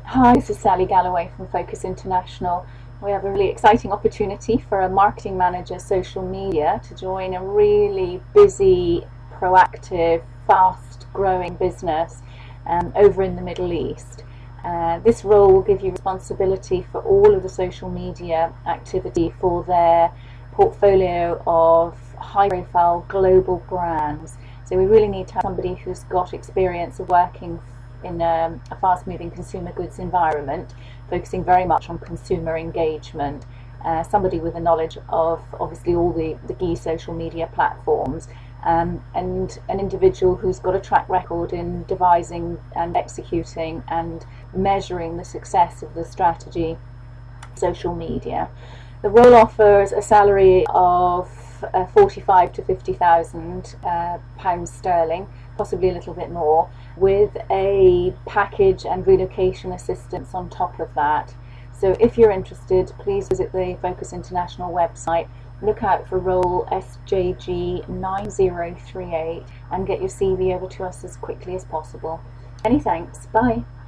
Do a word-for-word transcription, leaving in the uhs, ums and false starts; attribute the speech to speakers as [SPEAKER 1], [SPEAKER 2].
[SPEAKER 1] Hi, this is Sally Galloway from Focus International. We have a really exciting opportunity for a marketing manager social media to join a really busy, proactive, fast growing business um, over in the Middle East. Uh, this role will give you responsibility for all of the social media activity for their portfolio of high profile global brands. So we really need to have somebody who's got experience of working in um, a fast-moving consumer goods environment, focusing very much on consumer engagement, uh, somebody with a knowledge of obviously all the, the key social media platforms, um, and an individual who's got a track record in devising and executing and measuring the success of the strategy social media. The role offers a salary of uh, forty-five to fifty thousand uh, pounds sterling, possibly a little bit more, with a package and relocation assistance on top of that. So if you're interested, please visit the Focus International website, look out for role S J G nine zero three eight and get your C V over to us as quickly as possible. Many thanks. Bye.